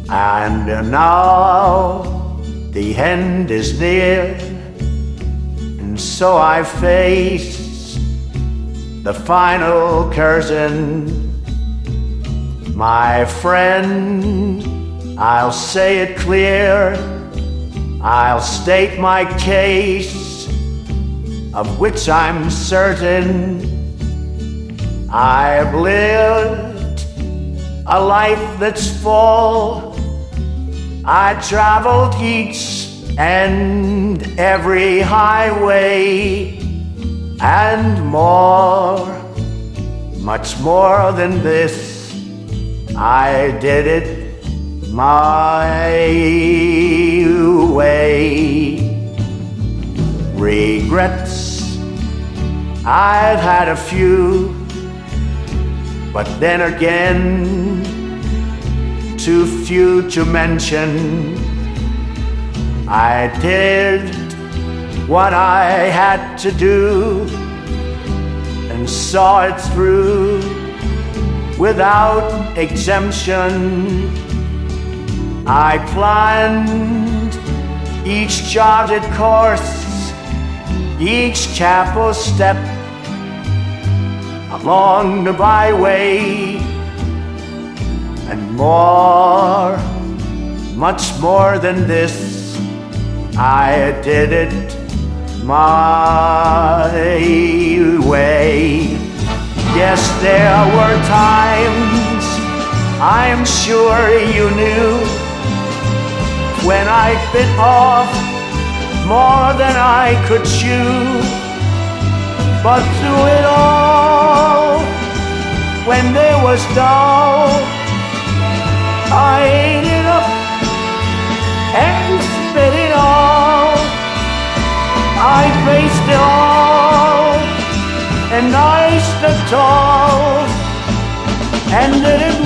And now the end is near, and so I face the final curtain. My friend, I'll say it clear, I'll state my case, of which I'm certain. I've lived a life that's full. I traveled each and every highway, and more, much more than this, I did it my way. Regrets, I've had a few, but then again, too few to mention. I did what I had to do and saw it through without exemption. I planned each charted course, each careful step along the byway, and more, much more than this, I did it my way. Yes, there were times, I'm sure you knew, when I bit off more than I could chew. But through it all, when there was doubt, I ate it up and spit it all. I faced it all, and I stood tall, and did it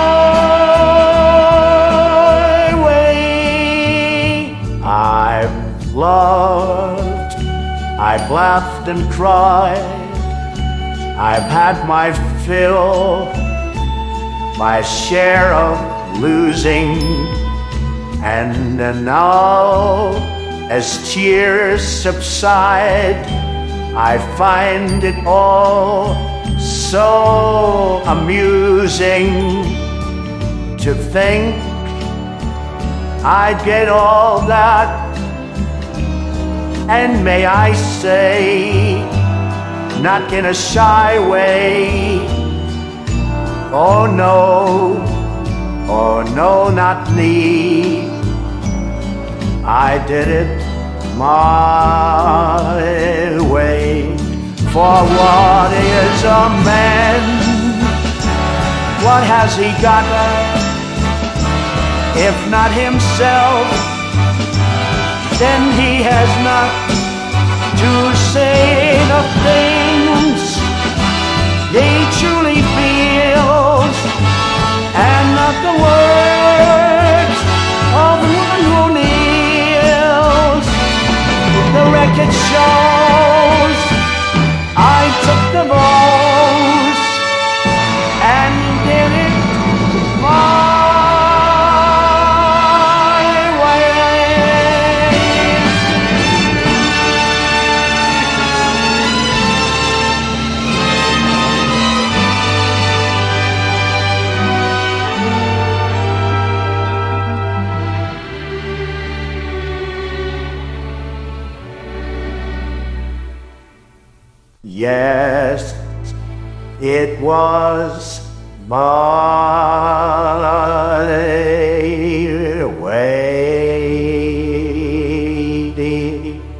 my way. I've loved, I've laughed and cried, I've had my fill, my share of losing, and now, as tears subside, I find it all so amusing to think I'd get all that, and may I say, not in a shy way, oh no, not me. I did it my way. For what is a man? What has he got, if not himself? Then he has not to say the things he truly feels, and not the words of one who kneels. The record shows I took the blows and did it my way. Yes, it was my way.